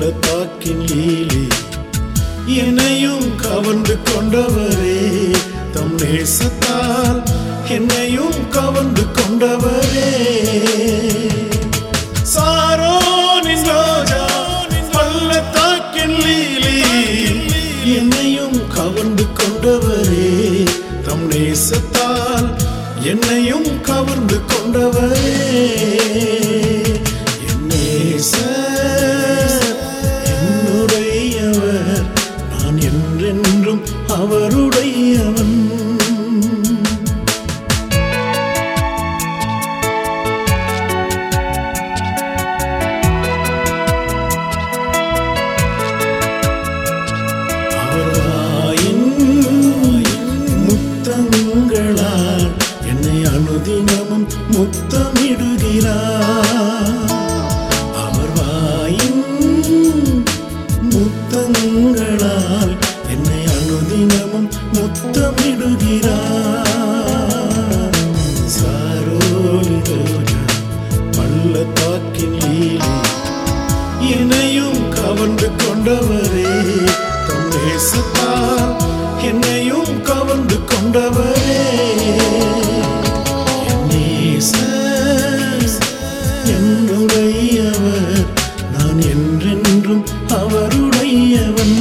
பள்ளத்தாக்கின் லீலி என்னையும் கவர்ந்து கொண்டவரே, தம் நேசத்தால் என்னையும் கவர்ந்து கொண்டவரே. சாரோனின் ரோஜா பள்ளத்தாக்கின் லீலி என்னையும் கவர்ந்து கொண்டவரே, தம் நேசத்தால் என்னையும் கவர்ந்து கொண்டவரே. என் நேசர் என்னுடையவர், நான் என்றென்றும் அவருடையவன். முத்தங்களால் என்னை அனுதினமும் முத்தமிடுகிறார். அவர் வாயின் முத்தங்களால் என்னை அனுதினமும் முத்தமிடுகிறார். சாரோனி ரோஜா பள்ளத்தாக்கின் லீலி என்னையும் கவர்ந்து கொண்டவரே, தம் நேசத்தால் என்னையும் கவர்ந்து கொண்டவரே. என் நேசர் என்னுடையவர், நான் என்றென்றும் அவருடையவன்.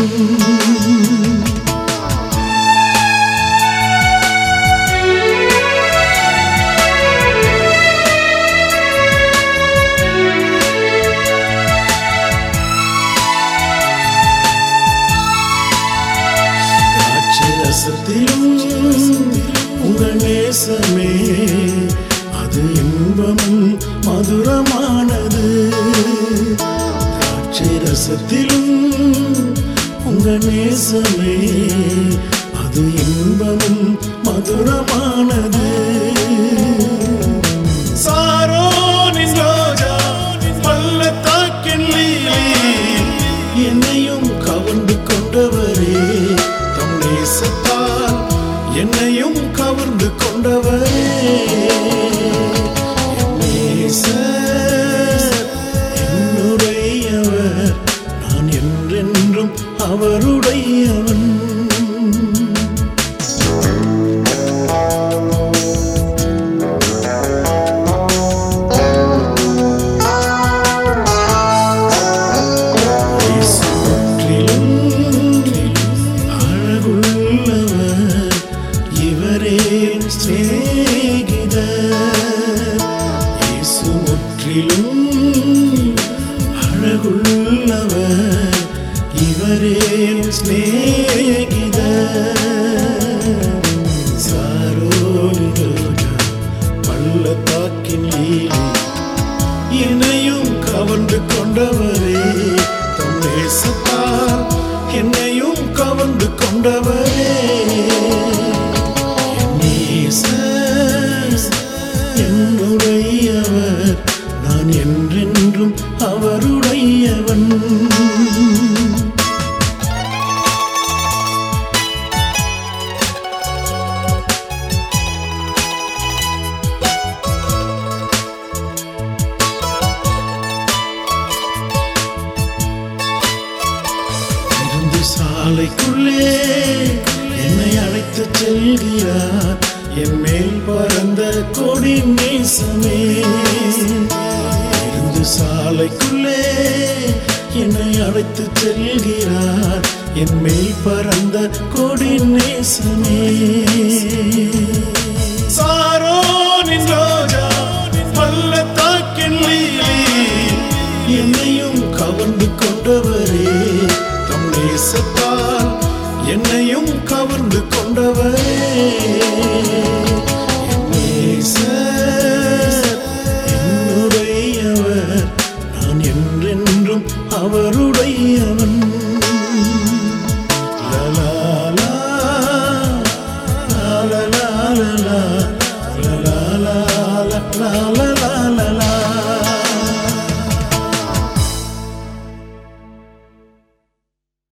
உங்கள் நேசமே அது இன்பமும் மதுரமானது. திராட்சை ரசத்திலும் உங்கள் நேசமே அது இன்பமும் மதுரமானது. சாரோனின் ரோஜா பள்ளத்தாக்கின் லீலி என்னையும் கவர்ந்து கொண்டவரே, தம் நேசத்தால் என்னையும் கவர்ந்து கொண்டவரே. என் நேசர் என்னுடையவர், நான் என்றென்றும் அவருடையவன். அழகுள்ளவர் இவரே சிநேகிதர். சாரோனி ரோஜா பள்ளத்தாக்கின் லீலி என்னையும் கவர்ந்து கொண்டவரே, தம் நேசத்தால் என்னையும் கவர்ந்து கொண்டவரே. என் நேசர் என்னுடையவர், நான் என்றென்றும் அவருடையவன். இருந்து சாலைக்குள்ளே என்னை அழைத்து செல்கிறார், என் மேல் பறந்த கொடி நேசமே. சாலைக்குள்ளே என்னை அழைத்து செல்கிறார், என் மேல் பறந்த கொடி நேசமே. சாரோனின் ரோஜா பள்ளத்தாக்கின் லீலி என்னையும் கவர்ந்து கொண்டவரே, தம் நேசத்தால் என்னையும் கவர்ந்து கொண்டவரே. என் நேசர் என்னுடையவர், நான் என்றென்றும் அவருடையவன். லலலா லலலா லலலா லலலா லலலா